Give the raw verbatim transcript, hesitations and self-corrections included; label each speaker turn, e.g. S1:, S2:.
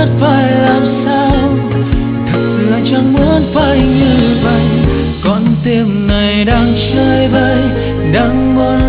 S1: biết phải làm sao. Thật là chẳng muốn phải như vậy, con tim này đang chơi vơi, đang muốn